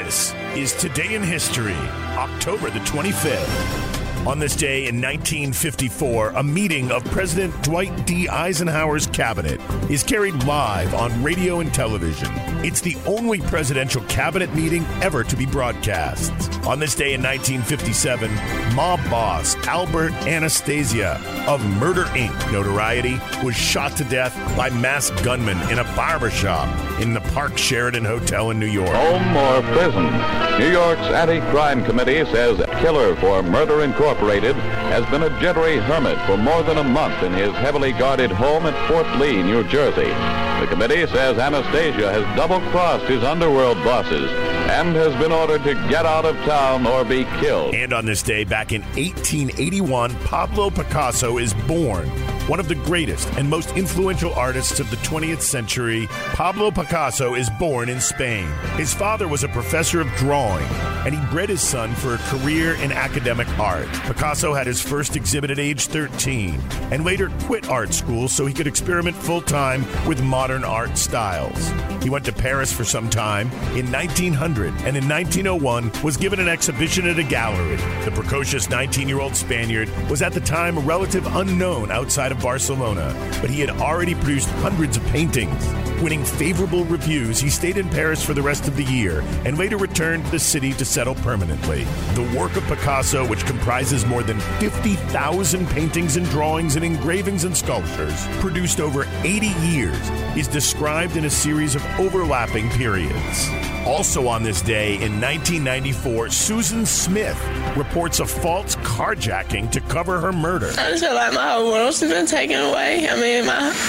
This is Today in History, October the 25th. On this day in 1954, a meeting of President Dwight D. Eisenhower's cabinet is carried live on radio and television. It's the only presidential cabinet meeting ever to be broadcast. On this day in 1957, mob boss Albert Anastasia of Murder, Inc. notoriety was shot to death by masked gunmen in a barbershop in the Park Sheraton Hotel in New York. Home or prison? New York's Anti-Crime Committee says killer for Murder Incorporated has been a jittery hermit for more than a month in his heavily guarded home at Fort Lee, New Jersey. The committee says Anastasia has double-crossed his underworld bosses and has been ordered to get out of town or be killed. And on this day, back in 1881, Pablo Picasso is born. One of the greatest and most influential artists of the 20th century, Pablo Picasso is born in Spain. His father was a professor of drawing, and he bred his son for a career in academic art. Picasso had his first exhibit at age 13, and later quit art school so he could experiment full-time with modern art styles. He went to Paris for some time in 1900, and in 1901 was given an exhibition at a gallery. The precocious 19-year-old Spaniard was at the time a relative unknown outside of Barcelona, but he had already produced hundreds of paintings. Winning favorable reviews, he stayed in Paris for the rest of the year and later returned to the city to settle permanently. The work of Picasso, which comprises more than 50,000 paintings and drawings and engravings and sculptures, produced over 80 years, is described in a series of overlapping periods. Also on this day in 1994, Susan Smith reports a false carjacking to cover her murder. I just feel like my whole world's been taken away. I mean,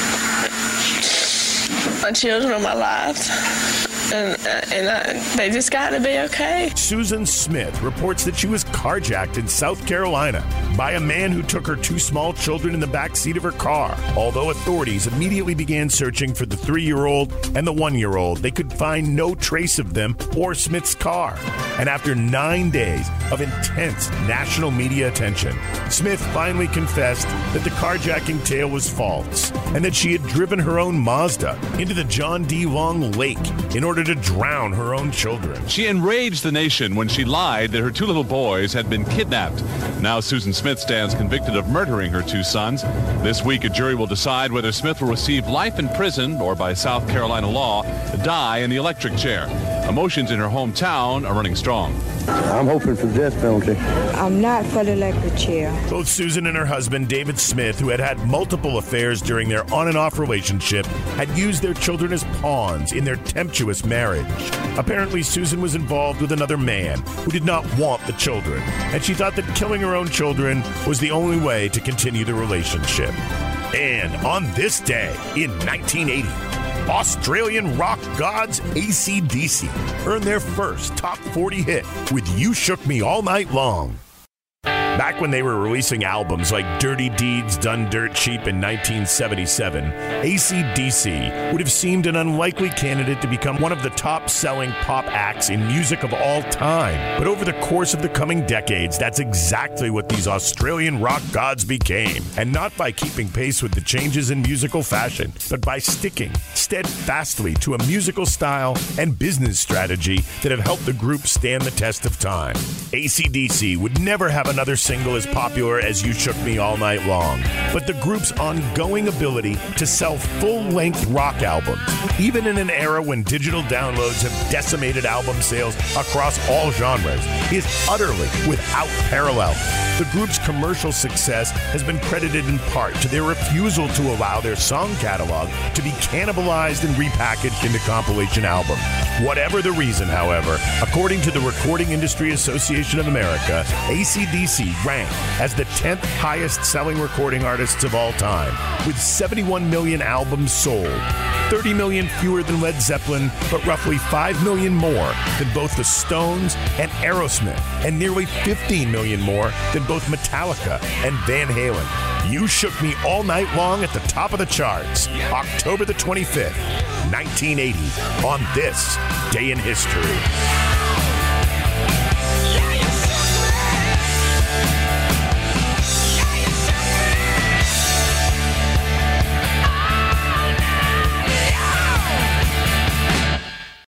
my children are my life. They just got to be okay. Susan Smith reports that she was carjacked in South Carolina by a man who took her two small children in the back seat of her car. Although authorities immediately began searching for the 3-year-old and the 1-year-old, they could find no trace of them or Smith's car. And after 9 days of intense national media attention, Smith finally confessed that the carjacking tale was false and that she had driven her own Mazda into the John D. Long Lake in order to drown her own children. She enraged the nation when she lied that her two little boys had been kidnapped. Now Susan Smith stands convicted of murdering her two sons. This week, a jury will decide whether Smith will receive life in prison or, by South Carolina law, die in the electric chair. Emotions in her hometown are running strong. I'm hoping for the death penalty. I'm not for the electric chair. Both Susan and her husband, David Smith, who had had multiple affairs during their on and off relationship, had used their children as pawns in their tempestuous marriage. Apparently, Susan was involved with another man who did not want the children, and she thought that killing her own children was the only way to continue the relationship. And on this day in 1980, Australian rock gods AC/DC earned their first top 40 hit with You Shook Me All Night Long. Back when they were releasing albums like Dirty Deeds Done Dirt Cheap in 1977, AC/DC would have seemed an unlikely candidate to become one of the top-selling pop acts in music of all time. But over the course of the coming decades, that's exactly what these Australian rock gods became. And not by keeping pace with the changes in musical fashion, but by sticking steadfastly to a musical style and business strategy that have helped the group stand the test of time. AC/DC would never have another single as popular as You Shook Me All Night Long, but the group's ongoing ability to sell full-length rock albums, even in an era when digital downloads have decimated album sales across all genres, is utterly without parallel. The group's commercial success has been credited in part to their refusal to allow their song catalog to be cannibalized and repackaged into compilation albums. Whatever the reason, however, according to the Recording Industry Association of America, AC/DC ranked as the 10th highest-selling recording artists of all time, with 71 million albums sold, 30 million fewer than Led Zeppelin, but roughly 5 million more than both the Stones and Aerosmith, and nearly 15 million more than both Metallica and Van Halen. You Shook Me All Night Long at the top of the charts, October the 25th, 1980, on this day in history.